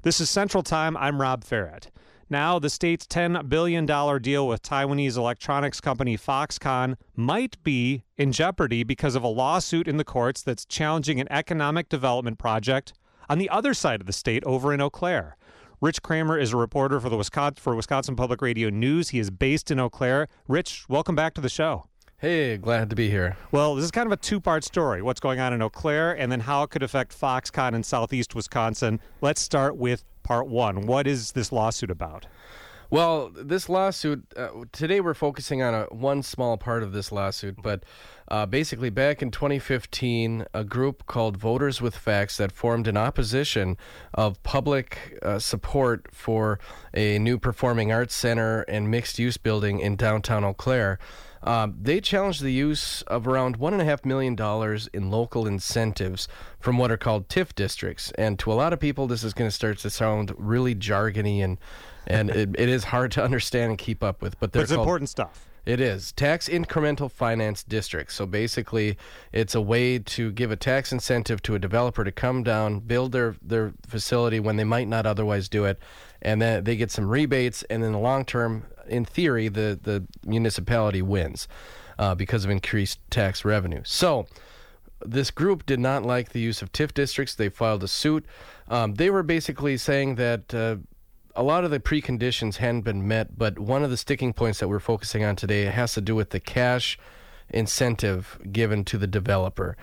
This is Central Time. I'm Rob Ferret. Now, the state's $10 billion deal with Taiwanese electronics company Foxconn might be in jeopardy because of a lawsuit in the courts that's challenging an economic development project on the other side of the state over in Eau Claire. Rich Kramer is a reporter for Wisconsin Public Radio News. He is based in Eau Claire. Rich, welcome back to the show. Hey, glad to be here. Well, this is kind of a two-part story, what's going on in Eau Claire and then how it could affect Foxconn in southeast Wisconsin. Let's start with part one. What is this lawsuit about? Well, this lawsuit, today we're focusing on one small part of this lawsuit, but basically back in 2015, a group called Voters with Facts that formed an opposition of public support for a new performing arts center and mixed-use building in downtown Eau Claire. They challenged the use of around $1.5 million in local incentives from what are called TIF districts. And to a lot of people, this is going to start to sound really jargony, and it is hard to understand and keep up with. But it's important stuff. It is. Tax incremental finance districts. So basically, it's a way to give a tax incentive to a developer to come down, build their facility when they might not otherwise do it, and then they get some rebates, and in the long term, in theory, the municipality wins because of increased tax revenue. So this group did not like the use of TIF districts. They filed a suit. They were basically saying that a lot of the preconditions hadn't been met, but one of the sticking points that we're focusing on today has to do with the cash incentive given to the developer.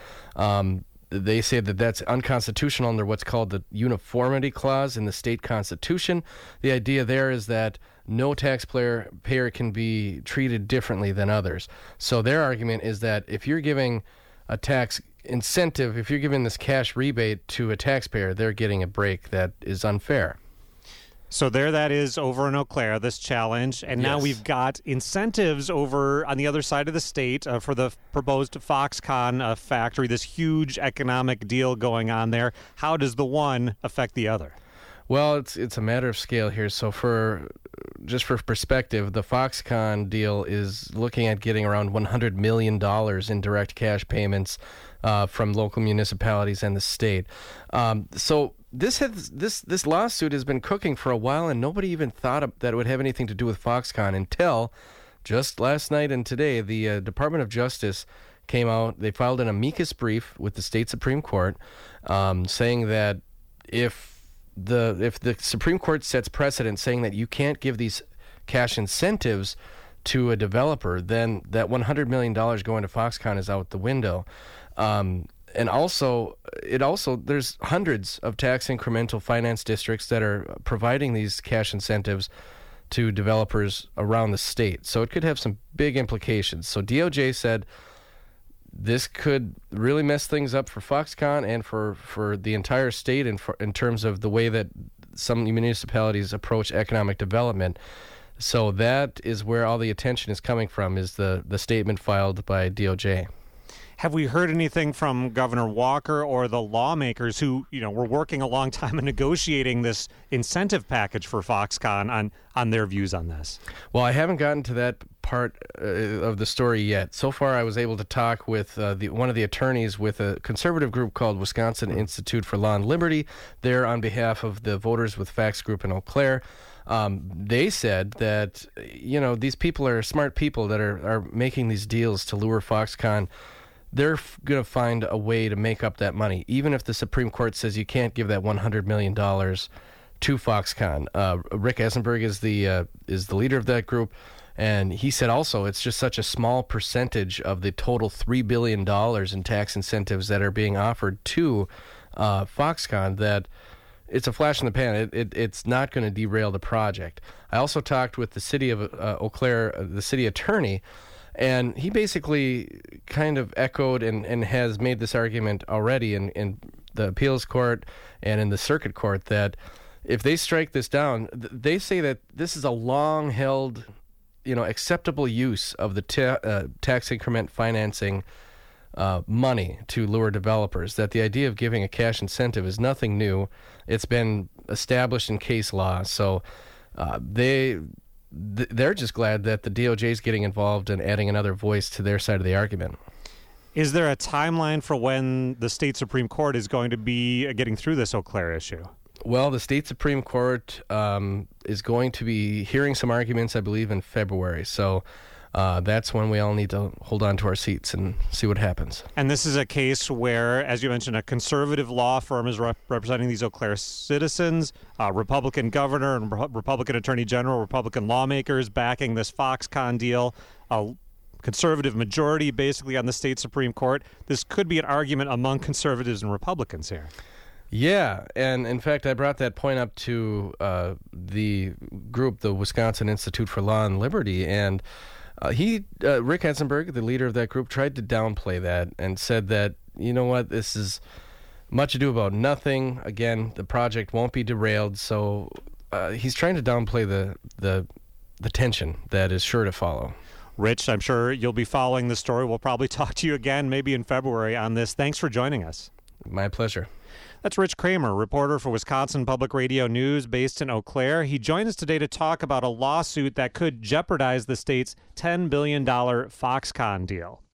They say that that's unconstitutional under what's called the uniformity clause in the state constitution. The idea there is that no taxpayer can be treated differently than others. So their argument is that if you're giving a tax incentive, if you're giving this cash rebate to a taxpayer, they're getting a break that is unfair. So there that is over in Eau Claire, this challenge. And now we've got incentives over on the other side of the state for the proposed Foxconn factory, this huge economic deal going on there. How does the one affect the other? Well, it's a matter of scale here. So for perspective, the Foxconn deal is looking at getting around $100 million in direct cash payments from local municipalities and the state. So this lawsuit has been cooking for a while, and nobody even thought that it would have anything to do with Foxconn until just last night and today. The Department of Justice came out. They filed an amicus brief with the state Supreme Court, saying that if the Supreme Court sets precedent saying that you can't give these cash incentives to a developer, then that $100 million going to Foxconn is out the window. And also, there's hundreds of tax incremental finance districts that are providing these cash incentives to developers around the state. So it could have some big implications. So DOJ said this could really mess things up for Foxconn and for the entire state in terms of the way that some municipalities approach economic development. So that is where all the attention is coming from, is the statement filed by DOJ. Have we heard anything from Governor Walker or the lawmakers who, were working a long time in negotiating this incentive package for Foxconn on their views on this? Well, I haven't gotten to that part of the story yet. So far, I was able to talk with one of the attorneys with a conservative group called Wisconsin Institute for Law and Liberty. They're on behalf of the Voters with Facts group in Eau Claire. They said that, these people are smart people that are making these deals to lure Foxconn. They're going to find a way to make up that money, even if the Supreme Court says you can't give that $100 million to Foxconn. Rick Eisenberg is the leader of that group, and he said also it's just such a small percentage of the total $3 billion in tax incentives that are being offered to Foxconn that it's a flash in the pan. It's not going to derail the project. I also talked with the city of Eau Claire, the city attorney, and he basically kind of echoed and has made this argument already in the appeals court and in the circuit court that if they strike this down, they say that this is a long-held, acceptable use of the tax increment financing money to lure developers, that the idea of giving a cash incentive is nothing new. It's been established in case law. So they're just glad that the DOJ is getting involved and adding another voice to their side of the argument. Is there a timeline for when the state Supreme Court is going to be getting through this Eau Claire issue? Well, the state Supreme Court is going to be hearing some arguments, I believe, in February. So that's when we all need to hold on to our seats and see what happens. And this is a case where, as you mentioned, a conservative law firm is representing these Eau Claire citizens, Republican governor and Republican attorney general, Republican lawmakers backing this Foxconn deal, a conservative majority basically on the state Supreme Court. This could be an argument among conservatives and Republicans here. Yeah, and in fact, I brought that point up to the group, the Wisconsin Institute for Law and Liberty, and Rick Hetzenberg, the leader of that group, tried to downplay that and said that, you know what, this is much ado about nothing. Again, the project won't be derailed, so he's trying to downplay the tension that is sure to follow. Rich, I'm sure you'll be following the story. We'll probably talk to you again maybe in February on this. Thanks for joining us. My pleasure. That's Rich Kramer, reporter for Wisconsin Public Radio News based in Eau Claire. He joined us today to talk about a lawsuit that could jeopardize the state's $10 billion Foxconn deal.